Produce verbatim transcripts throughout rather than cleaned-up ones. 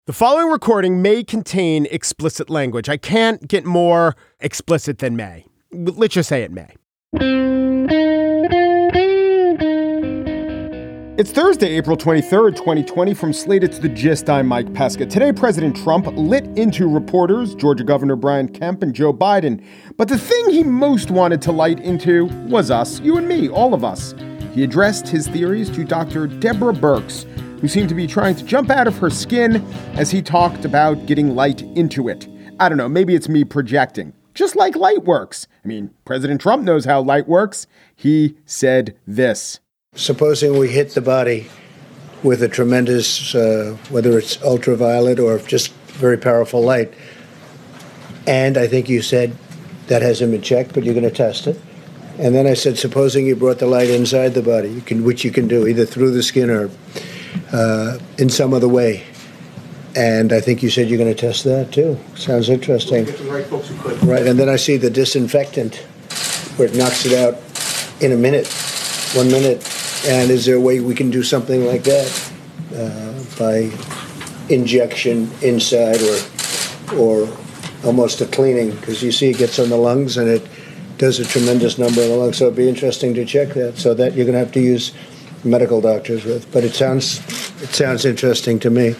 The following recording may contain explicit language. I can't get more explicit than may. Let's just say it may. It's Thursday, April twenty-third, twenty twenty. From Slate, it's The Gist. I'm Mike Pesca. Today, President Trump lit into reporters, Georgia Governor Brian Kemp and Joe Biden. But the thing he most wanted to light into was us, you and me, all of us. He addressed his theories to Doctor Deborah Birx, who seemed to be trying to jump out of her skin as he talked about getting light into it. I don't know, maybe it's me projecting. Just like light works. I mean, President Trump knows how light works. He said this. Supposing we hit the body with a tremendous, uh, whether it's ultraviolet or just very powerful light, and I think you said that hasn't been checked, but you're going to test it. And then I said, supposing you brought the light inside the body, you can, which you can do either through the skin or uh, in some other way. And I think you said you're going to test that too. Sounds interesting. Get the right folks who could. Right, and then I see the disinfectant where it knocks it out in a minute, one minute. And is there a way we can do something like that uh, by injection inside or or almost a cleaning? Because you see it gets on the lungs and it does a tremendous number in the lungs. So it'd be interesting to check that. So that you're going to have to use medical doctors with. But it sounds it sounds interesting to me.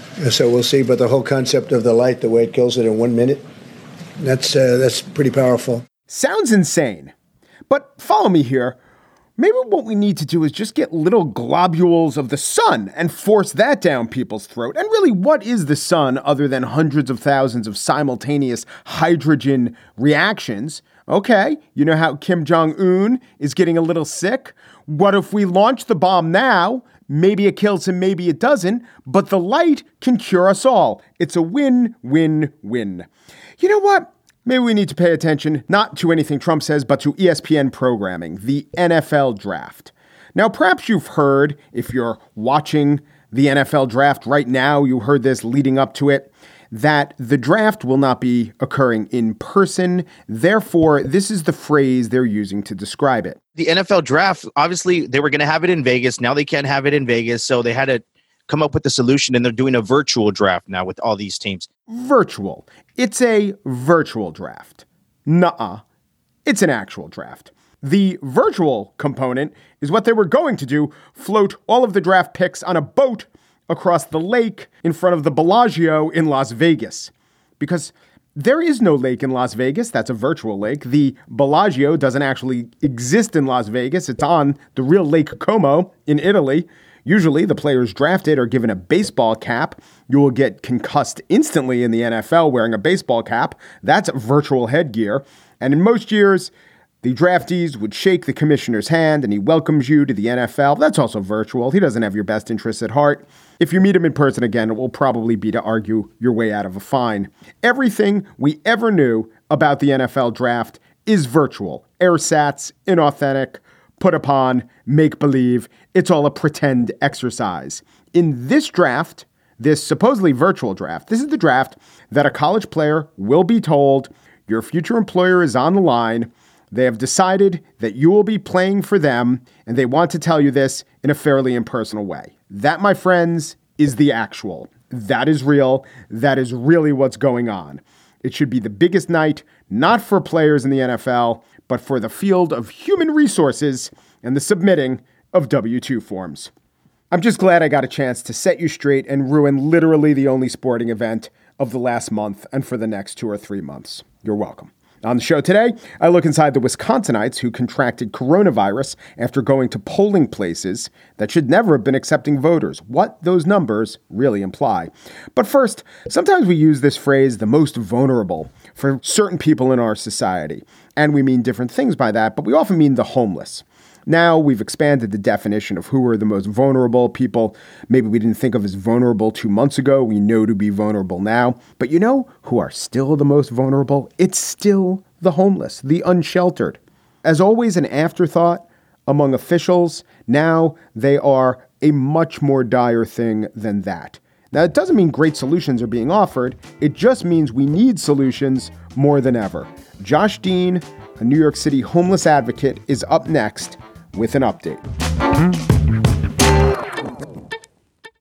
So we'll see. But the whole concept of the light, the way it kills it in one minute, that's uh, that's pretty powerful. Sounds insane. But follow me here. Maybe what we need to do is just get little globules of the sun and force that down people's throat. And really, what is the sun other than hundreds of thousands of simultaneous hydrogen reactions? Okay, you know how Kim Jong-un is getting a little sick? What if we launch the bomb now? Maybe it kills him, maybe it doesn't, but the light can cure us all. It's a win, win, win. You know what? Maybe we need to pay attention, not to anything Trump says, but to E S P N programming, the N F L draft. Now, perhaps you've heard, if you're watching the N F L draft right now, you heard this leading up to it, that the draft will not be occurring in person. Therefore, this is the phrase they're using to describe it. The N F L draft, obviously, they were going to have it in Vegas. Now they can't have it in Vegas. So they had to come up with a solution, and they're doing a virtual draft now with all these teams. Virtual. It's a virtual draft. Nuh-uh. It's an actual draft. The virtual component is what they were going to do, float all of the draft picks on a boat across the lake in front of the Bellagio in Las Vegas. Because there is no lake in Las Vegas. That's a virtual lake. The Bellagio doesn't actually exist in Las Vegas. It's on the real Lake Como in Italy. Usually, the players drafted are given a baseball cap. You will get concussed instantly in the N F L wearing a baseball cap. That's virtual headgear. And in most years, the draftees would shake the commissioner's hand and he welcomes you to the N F L. That's also virtual. He doesn't have your best interests at heart. If you meet him in person again, it will probably be to argue your way out of a fine. Everything we ever knew about the N F L draft is virtual. Airsats, inauthentic, put upon, make believe. It's all a pretend exercise. In this draft, this supposedly virtual draft, this is the draft that a college player will be told your future employer is on the line. They have decided that you will be playing for them, and they want to tell you this in a fairly impersonal way. That, my friends, is the actual. That is real. That is really what's going on. It should be the biggest night, not for players in the N F L, but for the field of human resources and the submitting of W two forms. I'm just glad I got a chance to set you straight and ruin literally the only sporting event of the last month and for the next two or three months. You're welcome. On the show today, I look inside the Wisconsinites who contracted coronavirus after going to polling places that should never have been accepting voters, what those numbers really imply. But first, sometimes we use this phrase, the most vulnerable, for certain people in our society. And we mean different things by that, but we often mean the homeless. Now we've expanded the definition of who are the most vulnerable people. Maybe we didn't think of as vulnerable two months ago. We know to be vulnerable now. But you know who are still the most vulnerable? It's still the homeless, the unsheltered. As always, an afterthought among officials. Now they are a much more dire thing than that. Now, it doesn't mean great solutions are being offered. It just means we need solutions more than ever. Josh Dean, a New York City homeless advocate, is up next with an update.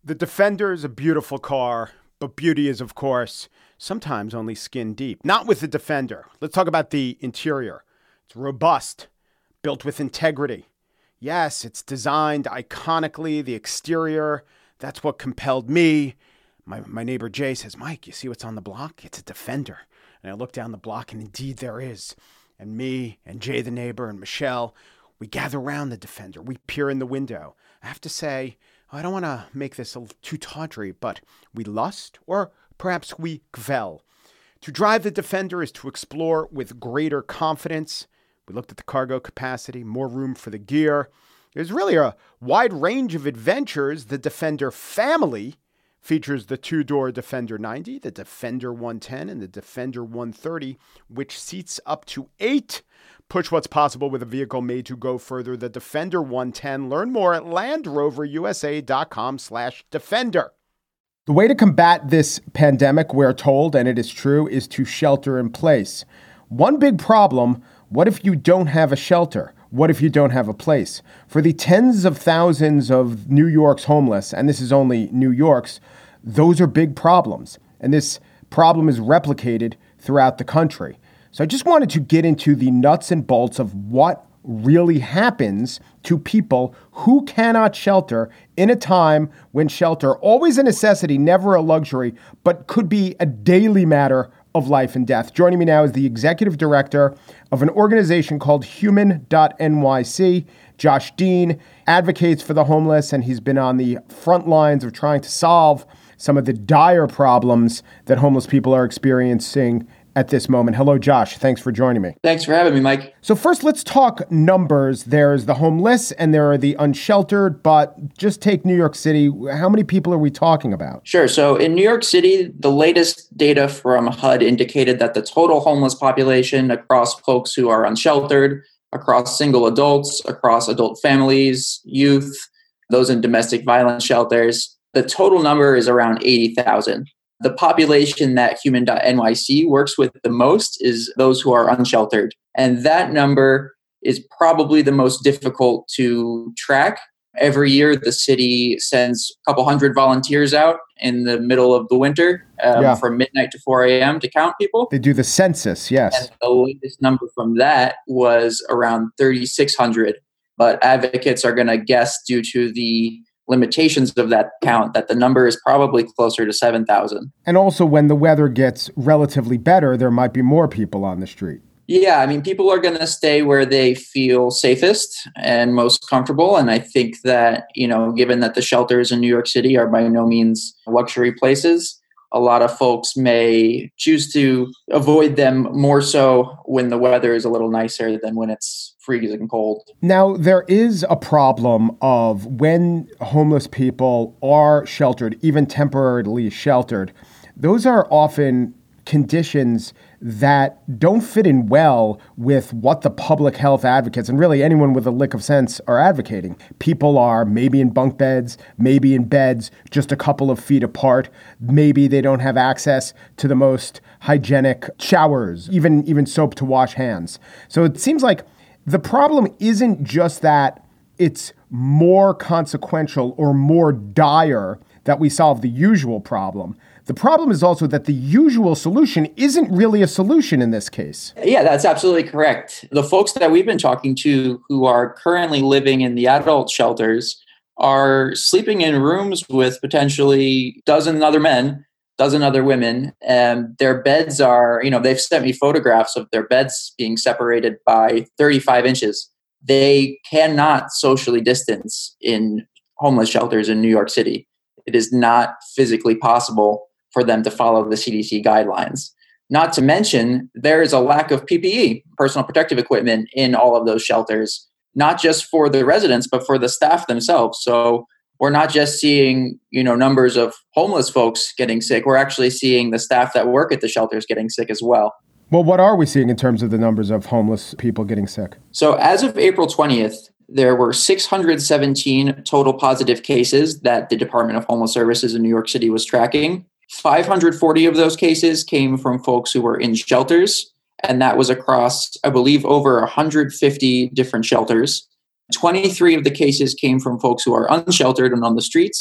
The Defender is a beautiful car, but beauty is, of course, sometimes only skin deep. Not with the Defender. Let's talk about the interior. It's robust, built with integrity. Yes, it's designed iconically. The exterior, that's what compelled me. My, my neighbor Jay says, Mike, you see what's on the block? It's a Defender. And I look down the block, and indeed there is. And me and Jay the neighbor and Michelle, we gather around the Defender. We peer in the window. I have to say, I don't want to make this a, too tawdry, but we lust, or perhaps we gvel. To drive the Defender is to explore with greater confidence. We looked at the cargo capacity, more room for the gear. There's really a wide range of adventures. The Defender family features the two-door Defender ninety, the Defender one ten, and the Defender one thirty, which seats up to eight. Push what's possible with a vehicle made to go further. The Defender one ten. Learn more at LandRoverUSA.com slash Defender. The way to combat this pandemic, we're told, and it is true, is to shelter in place. One big problem, what if you don't have a shelter? What if you don't have a place? For the tens of thousands of New York's homeless, and this is only New York's, those are big problems. And this problem is replicated throughout the country. So I just wanted to get into the nuts and bolts of what really happens to people who cannot shelter in a time when shelter, always a necessity, never a luxury, but could be a daily matter of life and death. Joining me now is the executive director of an organization called Human dot N Y C. Josh Dean advocates for the homeless, and he's been on the front lines of trying to solve some of the dire problems that homeless people are experiencing at this moment. Hello, Josh. Thanks for joining me. Thanks for having me, Mike. So first, let's talk numbers. There's the homeless and there are the unsheltered, but just take New York City. How many people are we talking about? Sure. So in New York City, the latest data from H U D indicated that the total homeless population across folks who are unsheltered, across single adults, across adult families, youth, those in domestic violence shelters, the total number is around eighty thousand. The population that Human dot N Y C works with the most is those who are unsheltered. And that number is probably the most difficult to track. Every year, the city sends a couple hundred volunteers out in the middle of the winter um, yeah. from midnight to four a.m. to count people. They do the census, yes. And the latest number from that was around thirty-six hundred. But advocates are going to guess, due to the limitations of that count, that the number is probably closer to seven thousand. And also, when the weather gets relatively better, there might be more people on the street. Yeah, I mean, people are going to stay where they feel safest and most comfortable. And I think that, you know, given that the shelters in New York City are by no means luxury places, a lot of folks may choose to avoid them more so when the weather is a little nicer than when it's freezing cold. Now, there is a problem of when homeless people are sheltered, even temporarily sheltered, those are often conditions that don't fit in well with what the public health advocates and really anyone with a lick of sense are advocating. People are maybe in bunk beds, maybe in beds just a couple of feet apart. Maybe they don't have access to the most hygienic showers, even, even soap to wash hands. So it seems like the problem isn't just that it's more consequential or more dire that we solve the usual problem. The problem is also that the usual solution isn't really a solution in this case. Yeah, that's absolutely correct. The folks that we've been talking to who are currently living in the adult shelters are sleeping in rooms with potentially a dozen other men, dozen other women, and their beds are, you know, they've sent me photographs of their beds being separated by thirty-five inches. They cannot socially distance in homeless shelters in New York City. It is not physically possible for them to follow the C D C guidelines. Not to mention, there is a lack of P P E, personal protective equipment, in all of those shelters, not just for the residents, but for the staff themselves. So we're not just seeing, you know, numbers of homeless folks getting sick. We're actually seeing the staff that work at the shelters getting sick as well. Well, what are we seeing in terms of the numbers of homeless people getting sick? So as of April twentieth, there were six hundred seventeen total positive cases that the Department of Homeless Services in New York City was tracking. five hundred forty of those cases came from folks who were in shelters, and that was across, I believe, over one hundred fifty different shelters. twenty-three of the cases came from folks who are unsheltered and on the streets,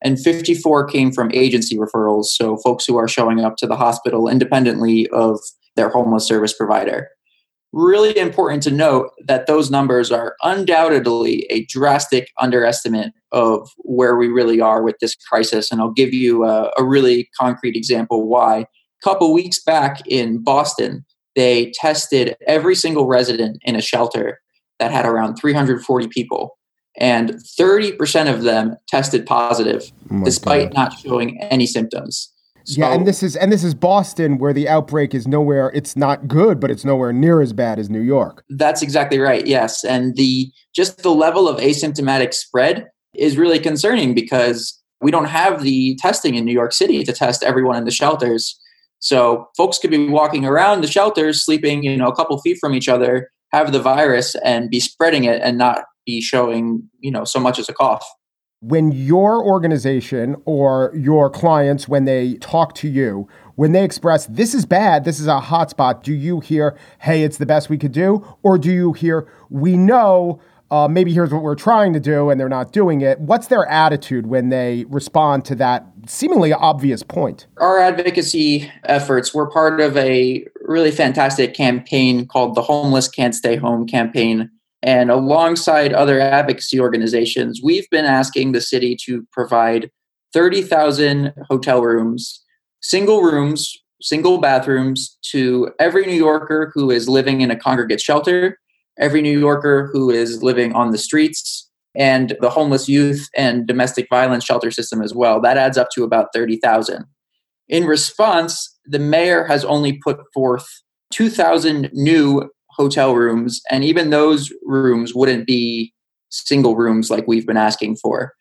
and fifty-four came from agency referrals, so folks who are showing up to the hospital independently of their homeless service provider. Really important to note that those numbers are undoubtedly a drastic underestimate of where we really are with this crisis. And I'll give you a, a really concrete example why. A couple weeks back in Boston, they tested every single resident in a shelter that had around three hundred forty people. And thirty percent of them tested positive, oh despite God. not showing any symptoms. So, yeah, and this is and this is Boston, where the outbreak is nowhere. It's not good, but it's nowhere near as bad as New York. That's exactly right. Yes, and the just the level of asymptomatic spread is really concerning because we don't have the testing in New York City to test everyone in the shelters. So folks could be walking around the shelters, sleeping, you know, a couple feet from each other, have the virus, and be spreading it, and not be showing, you know, so much as a cough. When your organization or your clients, when they talk to you, when they express, this is bad, this is a hot spot, do you hear, hey, it's the best we could do? Or do you hear, we know, uh, maybe here's what we're trying to do and they're not doing it? What's their attitude when they respond to that seemingly obvious point? Our advocacy efforts were part of a really fantastic campaign called the Homeless Can't Stay Home campaign. And alongside other advocacy organizations, we've been asking the city to provide thirty thousand hotel rooms, single rooms, single bathrooms to every New Yorker who is living in a congregate shelter, every New Yorker who is living on the streets, and the homeless youth and domestic violence shelter system as well. That adds up to about thirty thousand. In response, the mayor has only put forth two thousand new hotel rooms, and even those rooms wouldn't be single rooms like we've been asking for.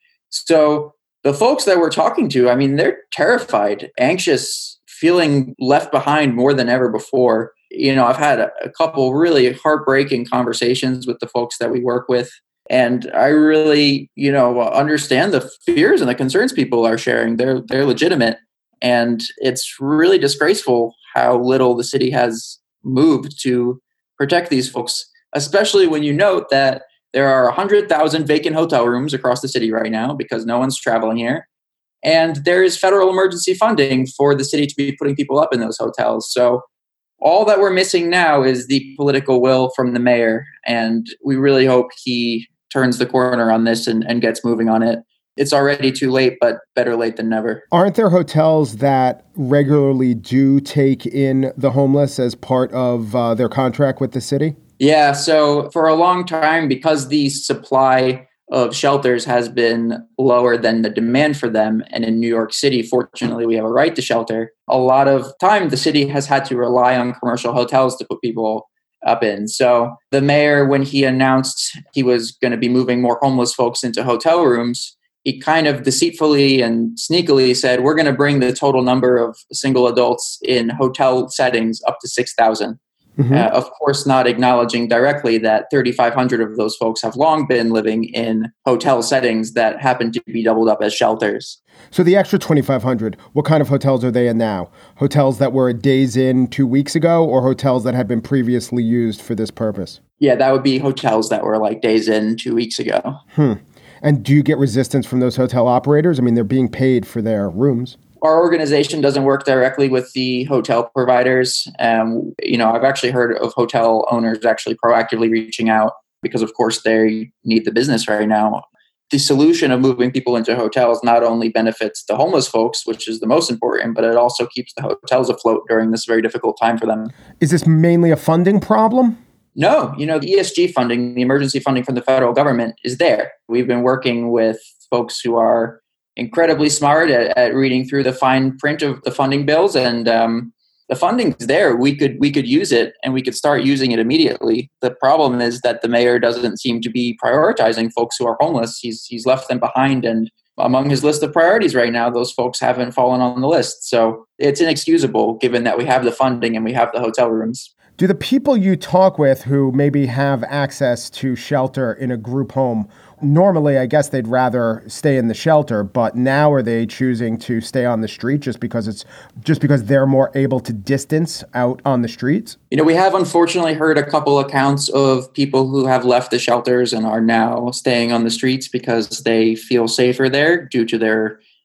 So the folks that we're talking to, I mean, they're terrified, anxious, feeling left behind more than ever before. You know, I've had a, a couple really heartbreaking conversations with the folks that we work with, and I really, you know, understand the fears and the concerns people are sharing. They're they're legitimate, and it's really disgraceful how little the city has moved to protect these folks, especially when you note that there are one hundred thousand vacant hotel rooms across the city right now because no one's traveling here. And there is federal emergency funding for the city to be putting people up in those hotels. So all that we're missing now is the political will from the mayor. And we really hope he turns the corner on this and, and gets moving on it. It's already too late, but better late than never. Aren't there hotels that regularly do take in the homeless as part of uh, their contract with the city? Yeah, so for a long time, because the supply of shelters has been lower than the demand for them, and in New York City, fortunately, we have a right to shelter, a lot of time the city has had to rely on commercial hotels to put people up in. So the mayor, when he announced he was going to be moving more homeless folks into hotel rooms, he kind of deceitfully and sneakily said, we're going to bring the total number of single adults in hotel settings up to six thousand. Mm-hmm. Uh, of course, not acknowledging directly that thirty-five hundred of those folks have long been living in hotel settings that happen to be doubled up as shelters. So the extra twenty-five hundred, what kind of hotels are they in now? Hotels that were days in two weeks ago, or hotels that had been previously used for this purpose? Yeah, that would be hotels that were like days in two weeks ago. Hmm. And do you get resistance from those hotel operators? I mean, they're being paid for their rooms. Our organization doesn't work directly with the hotel providers. Um, you know, I've actually heard of hotel owners actually proactively reaching out because, of course, they need the business right now. The solution of moving people into hotels not only benefits the homeless folks, which is the most important, but it also keeps the hotels afloat during this very difficult time for them. Is this mainly a funding problem? No, you know, the E S G funding, the emergency funding from the federal government is there. We've been working with folks who are incredibly smart at, at reading through the fine print of the funding bills, and um, the funding's there. We could we could use it, and we could start using it immediately. The problem is that the mayor doesn't seem to be prioritizing folks who are homeless. He's he's left them behind, and among his list of priorities right now, those folks haven't fallen on the list. So it's inexcusable, given that we have the funding and we have the hotel rooms. Do the people you talk with who maybe have access to shelter in a group home, normally, I guess they'd rather stay in the shelter, but now are they choosing to stay on the street just because it's just because they're more able to distance out on the streets? You know, we have unfortunately heard a couple accounts of people who have left the shelters and are now staying on the streets because they feel safer there due to their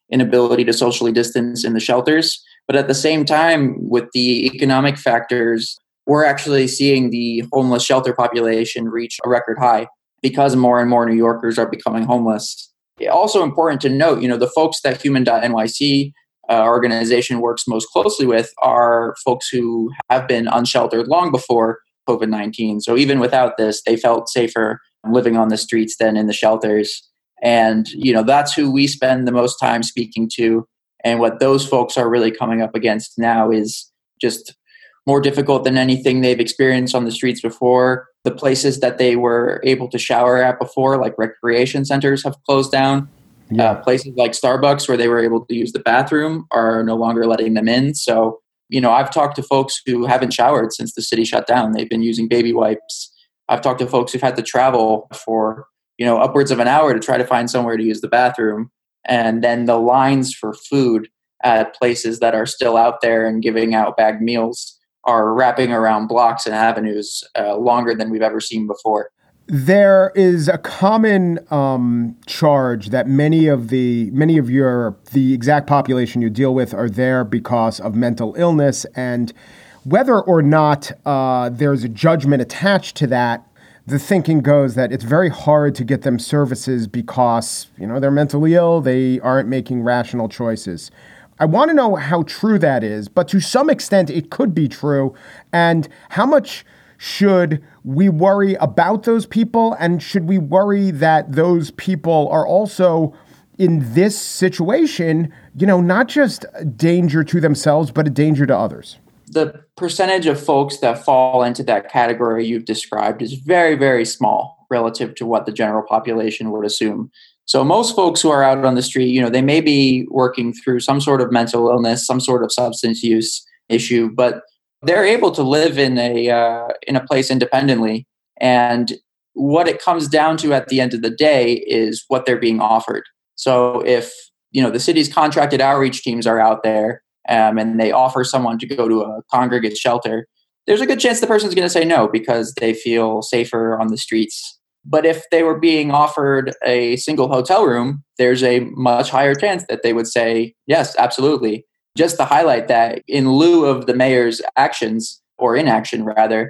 inability to socially distance in the shelters. But at the same time, with the economic factors, we're actually seeing the homeless shelter population reach a record high because more and more New Yorkers are becoming homeless. Also important to note, you know, the folks that Human dot N Y C uh, organization works most closely with are folks who have been unsheltered long before COVID nineteen. So even without this, they felt safer living on the streets than in the shelters. And, you know, that's who we spend the most time speaking to. And what those folks are really coming up against now is just more difficult than anything they've experienced on the streets before. The places that they were able to shower at before, like recreation centers, have closed down. Yeah. Uh, places like Starbucks, where they were able to use the bathroom, are no longer letting them in. So, you know, I've talked to folks who haven't showered since the city shut down. They've been using baby wipes. I've talked to folks who've had to travel for, you know, upwards of an hour to try to find somewhere to use the bathroom. And then the lines for food at places that are still out there and giving out bagged meals are wrapping around blocks and avenues uh, longer than we've ever seen before. There is a common um, charge that many of the many of your the exact population you deal with are there because of mental illness, and whether or not uh, there's a judgment attached to that, the thinking goes that it's very hard to get them services because, you know, they're mentally ill, they aren't making rational choices. I want to know how true that is, but to some extent it could be true, and how much should we worry about those people? And should we worry that those people are also in this situation, you know, not just a danger to themselves, but a danger to others? The percentage of folks that fall into that category you've described is very, very small relative to what the general population would assume. So most folks who are out on the street, you know, they may be working through some sort of mental illness, some sort of substance use issue, but they're able to live in a uh, in a place independently. And what it comes down to at the end of the day is what they're being offered. So if, you know, the city's contracted outreach teams are out there um, and they offer someone to go to a congregate shelter, there's a good chance the person's going to say no because they feel safer on the streets. But if they were being offered a single hotel room, there's a much higher chance that they would say, yes, absolutely. Just to highlight that, in lieu of the mayor's actions, or inaction rather,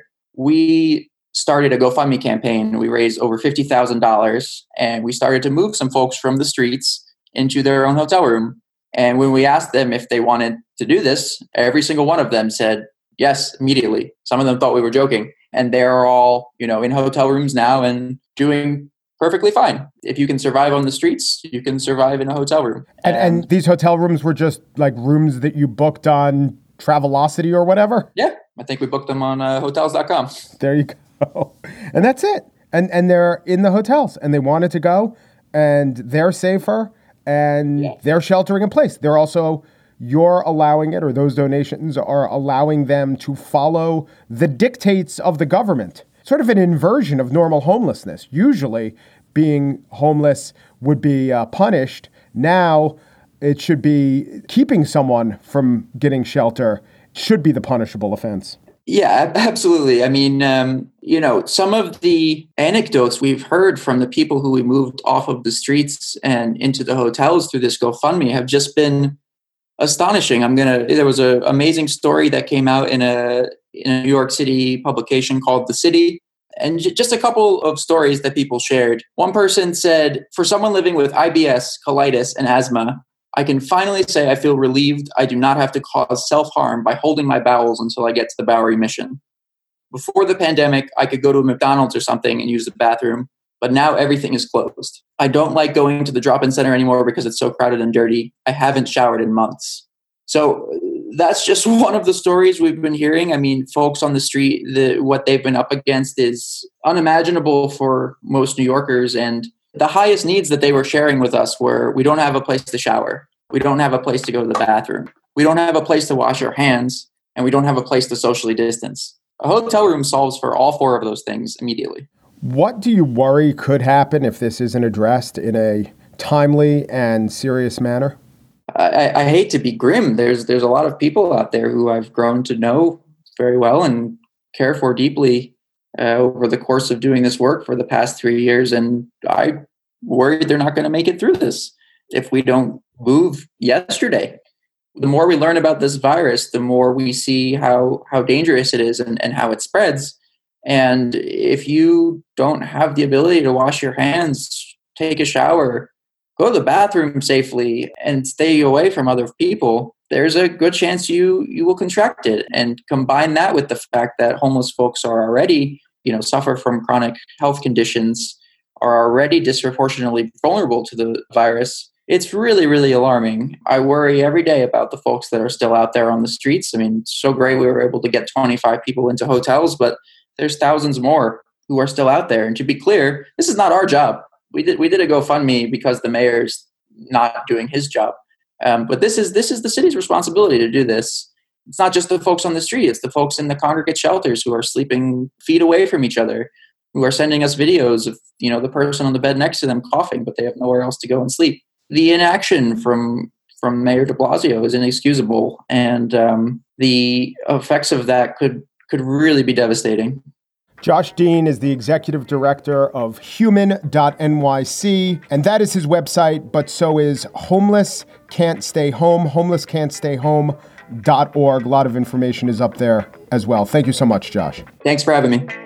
we started a GoFundMe campaign. We raised over fifty thousand dollars, and we started to move some folks from the streets into their own hotel room. And when we asked them if they wanted to do this, every single one of them said yes immediately. Some of them thought we were joking. And they're all, you know, in hotel rooms now and doing perfectly fine. If you can survive on the streets, you can survive in a hotel room. And, and, and these hotel rooms were just like rooms that you booked on Travelocity or whatever? Yeah, I think we booked them on uh, hotels dot com. There you go. And that's it. And and they're in the hotels and they wanted to go and they're safer and yeah. they're sheltering in place. They're also, you're allowing it, or those donations are allowing them to follow the dictates of the government. Sort of an inversion of normal homelessness. Usually being homeless would be uh, punished. Now it should be keeping someone from getting shelter should be the punishable offense. Yeah, absolutely. I mean, um, you know, some of the anecdotes we've heard from the people who we moved off of the streets and into the hotels through this GoFundMe have just been astonishing. I'm going to, there was an amazing story that came out in a, in a New York City publication called The City. And j- just a couple of stories that people shared. One person said, for someone living with I B S, colitis, and asthma, I can finally say I feel relieved I do not have to cause self-harm by holding my bowels until I get to the Bowery Mission. Before the pandemic, I could go to a McDonald's or something and use the bathroom, but now everything is closed. I don't like going to the drop-in center anymore because it's so crowded and dirty. I haven't showered in months. So that's just one of the stories we've been hearing. I mean, folks on the street, the, what they've been up against is unimaginable for most New Yorkers. And the highest needs that they were sharing with us were, we don't have a place to shower. We don't have a place to go to the bathroom. We don't have a place to wash our hands. And we don't have a place to socially distance. A hotel room solves for all four of those things immediately. What do you worry could happen if this isn't addressed in a timely and serious manner? I, I hate to be grim. There's there's a lot of people out there who I've grown to know very well and care for deeply uh, over the course of doing this work for the past three years. And I worry they're not going to make it through this. if we don't move yesterday. The more we learn about this virus, the more we see how, how dangerous it is and, and how it spreads. And if you don't have the ability to wash your hands, take a shower, go to the bathroom safely, and stay away from other people, there's a good chance you you will contract it. And combine that with the fact that homeless folks are already, you know, suffer from chronic health conditions, are already disproportionately vulnerable to the virus. It's really, really alarming. I worry every day about the folks that are still out there on the streets. I mean, it's so great we were able to get twenty-five people into hotels, but there's thousands more who are still out there. And to be clear, this is not our job. We did we did a GoFundMe because the mayor's not doing his job. Um, but this is this is the city's responsibility to do this. It's not just the folks on the street. It's the folks in the congregate shelters who are sleeping feet away from each other, who are sending us videos of, you know, the person on the bed next to them coughing, but they have nowhere else to go and sleep. The inaction from from Mayor de Blasio is inexcusable, and um, the effects of that could could really be devastating. Josh Dean is the executive director of human dot N Y C, and that is his website, but so is Homeless Can't Stay Home, homeless can't stay home dot org. A lot of information is up there as well. Thank you so much, Josh. Thanks for having me.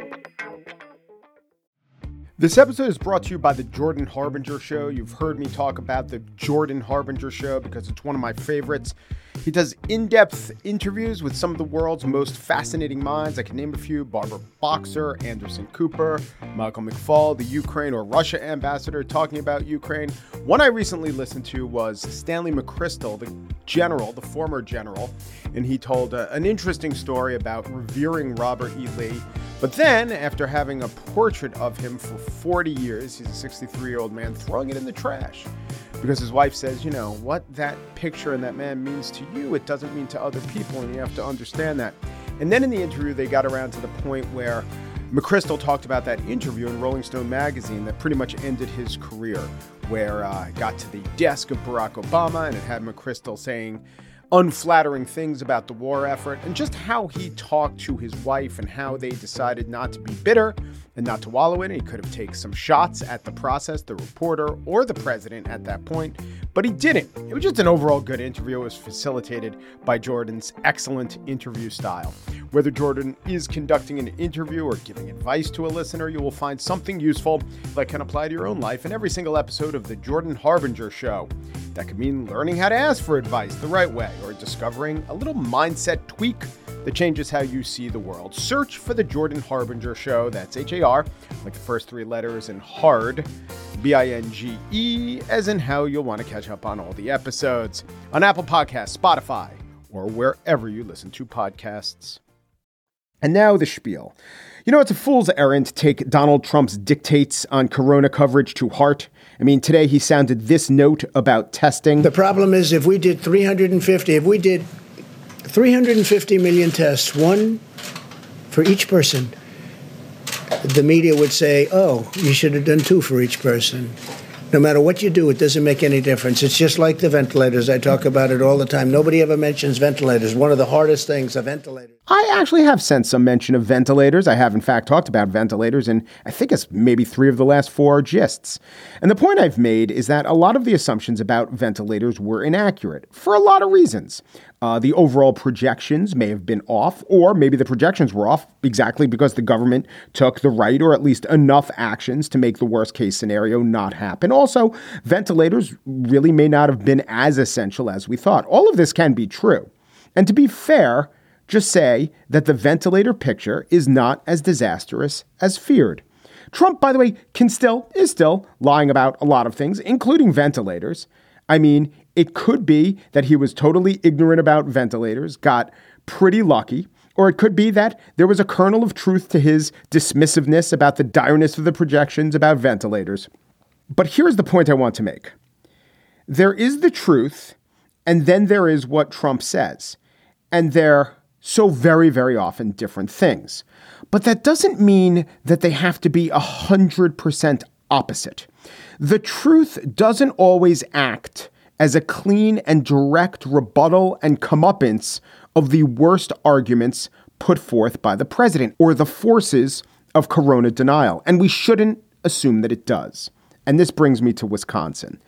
This episode is brought to you by the Jordan Harbinger Show. You've heard me talk about the Jordan Harbinger Show because it's one of my favorites. He does in-depth interviews with some of the world's most fascinating minds. I can name a few: Barbara Boxer, Anderson Cooper, Michael McFaul, the Ukraine or Russia ambassador talking about Ukraine. One I recently listened to was Stanley McChrystal, the general, the former general, and he told uh, an interesting story about revering Robert E. Lee. But then, after having a portrait of him for forty years, he's a sixty-three-year-old man, throwing it in the trash. Because his wife says, you know, what that picture and that man means to you, it doesn't mean to other people, and you have to understand that. And then in the interview, they got around to the point where McChrystal talked about that interview in Rolling Stone magazine that pretty much ended his career, where uh, it got to the desk of Barack Obama, and it had McChrystal saying unflattering things about the war effort, and just how he talked to his wife and how they decided not to be bitter and not to wallow in it. He could have taken some shots at the process, the reporter, or the president at that point, but he didn't. It was just an overall good interview. It was facilitated by Jordan's excellent interview style. Whether Jordan is conducting an interview or giving advice to a listener, you will find something useful that can apply to your own life in every single episode of the Jordan Harbinger Show. That could mean learning how to ask for advice the right way, or discovering a little mindset tweak that changes how you see the world. Search for the Jordan Harbinger Show. That's H A R, like the first three letters, and hard, B I N G E, as in how you'll want to catch up on all the episodes on Apple Podcasts, Spotify, or wherever you listen to podcasts. And now the spiel. You know, it's a fool's errand to take Donald Trump's dictates on corona coverage to heart. I mean, today he sounded this note about testing. The problem is if we did three hundred fifty, if we did three hundred fifty million tests, one for each person, the media would say, oh, you should have done two for each person. No matter what you do, it doesn't make any difference. It's just like the ventilators. I talk about it all the time. Nobody ever mentions ventilators. One of the hardest things, a ventilator. I actually have sensed some mention of ventilators. I have, in fact, talked about ventilators in, I think it's maybe three of the last four gists. And the point I've made is that a lot of the assumptions about ventilators were inaccurate for a lot of reasons. Uh, the overall projections may have been off, or maybe the projections were off exactly because the government took the right or at least enough actions to make the worst case scenario not happen. Also, ventilators really may not have been as essential as we thought. All of this can be true. And to be fair, just say that the ventilator picture is not as disastrous as feared. Trump, by the way, can still, is still lying about a lot of things, including ventilators. I mean, it could be that he was totally ignorant about ventilators, got pretty lucky, or it could be that there was a kernel of truth to his dismissiveness about the direness of the projections about ventilators. But here's the point I want to make. There is the truth, and then there is what Trump says. And they're so very, very often different things. But that doesn't mean that they have to be one hundred percent opposite. The truth doesn't always act as a clean and direct rebuttal and comeuppance of the worst arguments put forth by the president or the forces of corona denial. And we shouldn't assume that it does. And this brings me to Wisconsin.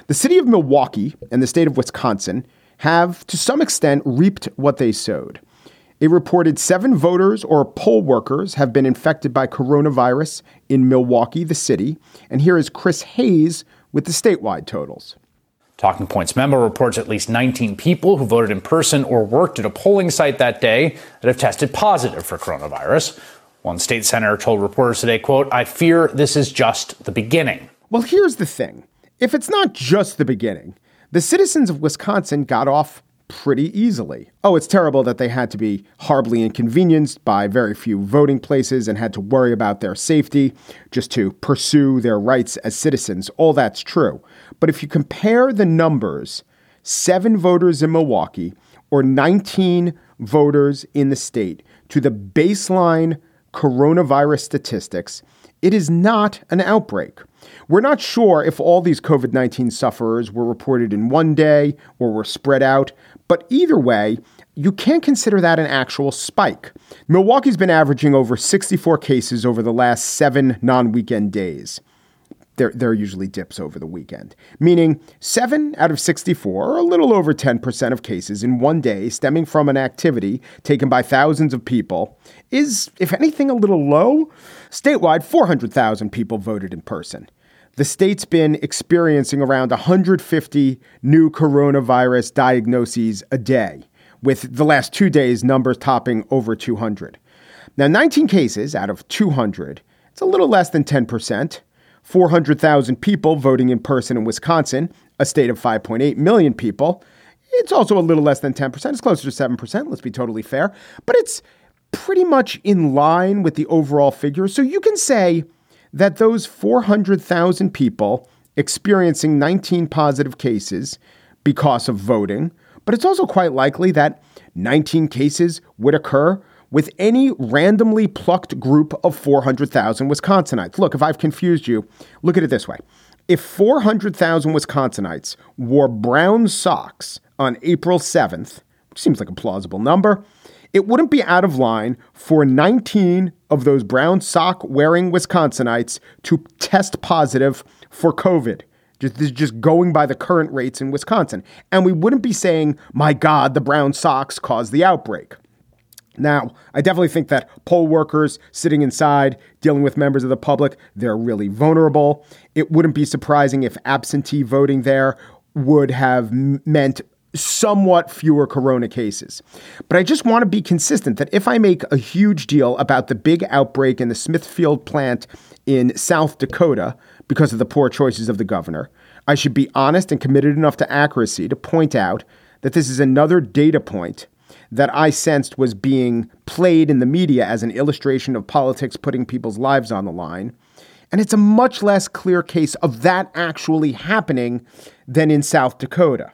The city of Milwaukee and the state of Wisconsin have, to some extent, reaped what they sowed. A reported seven voters or poll workers have been infected by coronavirus in Milwaukee, the city. And here is Chris Hayes with the statewide totals. Talking Points memo reports at least nineteen people who voted in person or worked at a polling site that day that have tested positive for coronavirus. One state senator told reporters today, quote, "I fear this is just the beginning." Well, here's the thing. If it's not just the beginning, the citizens of Wisconsin got off pretty easily. Oh, it's terrible that they had to be horribly inconvenienced by very few voting places and had to worry about their safety just to pursue their rights as citizens. All that's true. But if you compare the numbers, seven voters in Milwaukee or nineteen voters in the state to the baseline coronavirus statistics, it is not an outbreak. We're not sure if all these covid nineteen sufferers were reported in one day or were spread out, but either way, you can't consider that an actual spike. Milwaukee's been averaging over sixty-four cases over the last seven non-weekend days. There, there are usually dips over the weekend, meaning seven out of sixty-four, or a little over ten percent of cases in one day stemming from an activity taken by thousands of people is, if anything, a little low. Statewide, four hundred thousand people voted in person. The state's been experiencing around one hundred fifty new coronavirus diagnoses a day, with the last two days numbers topping over two hundred. Now, nineteen cases out of two hundred, it's a little less than ten percent. four hundred thousand people voting in person in Wisconsin, a state of five point eight million people. It's also a little less than ten percent. It's closer to seven percent. Let's be totally fair. But it's pretty much in line with the overall figure. So you can say that those four hundred thousand people experiencing nineteen positive cases because of voting, but it's also quite likely that nineteen cases would occur with any randomly plucked group of four hundred thousand Wisconsinites. Look, if I've confused you, look at it this way. If four hundred thousand Wisconsinites wore brown socks on April seventh, which seems like a plausible number, it wouldn't be out of line for nineteen of those brown sock wearing Wisconsinites to test positive for COVID. Just, just going by the current rates in Wisconsin. And we wouldn't be saying, my God, the brown socks caused the outbreak. Now, I definitely think that poll workers sitting inside, dealing with members of the public, they're really vulnerable. It wouldn't be surprising if absentee voting there would have meant somewhat fewer corona cases. But I just want to be consistent that if I make a huge deal about the big outbreak in the Smithfield plant in South Dakota because of the poor choices of the governor, I should be honest and committed enough to accuracy to point out that this is another data point that I sensed was being played in the media as an illustration of politics putting people's lives on the line. And it's a much less clear case of that actually happening than in South Dakota.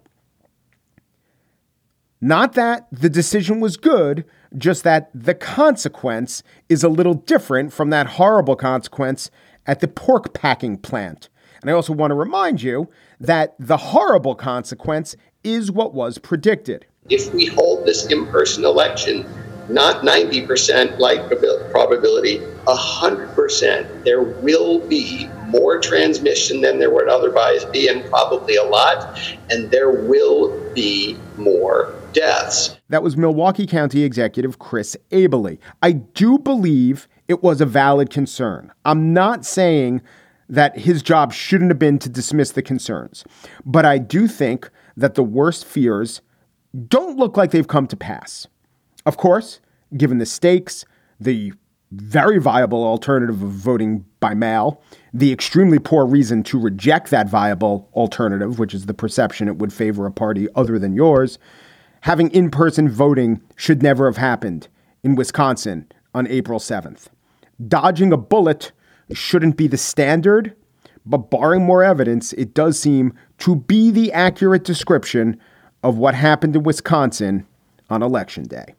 Not that the decision was good, just that the consequence is a little different from that horrible consequence at the pork packing plant. And I also want to remind you that the horrible consequence is what was predicted. If we hold this in-person election, not ninety percent like probability, one hundred percent, there will be more transmission than there would otherwise be, and probably a lot, and there will be more deaths. That was Milwaukee County Executive Chris Abele. I do believe it was a valid concern. I'm not saying that his job shouldn't have been to dismiss the concerns, but I do think that the worst fears don't look like they've come to pass. Of course, given the stakes, the very viable alternative of voting by mail, the extremely poor reason to reject that viable alternative, which is the perception it would favor a party other than yours, having in-person voting should never have happened in Wisconsin on April seventh. Dodging a bullet shouldn't be the standard, but barring more evidence, it does seem to be the accurate description of what happened in Wisconsin on Election Day.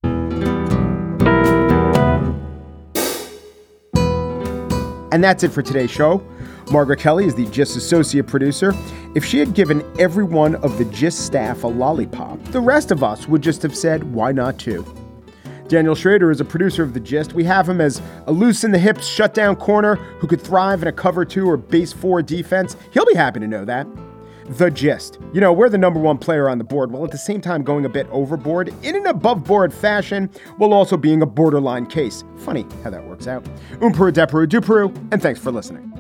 And that's it for today's show. Margaret Kelly is the GIST associate producer. If she had given every one of the GIST staff a lollipop, the rest of us would just have said, why not too? Daniel Schrader is a producer of The Gist. We have him as a loose-in-the-hips, shutdown corner who could thrive in a cover two or base four defense. He'll be happy to know that. The Gist. You know, we're the number one player on the board, while at the same time going a bit overboard in an above-board fashion, while also being a borderline case. Funny how that works out. Umperu, Deperu, Duperu, and thanks for listening.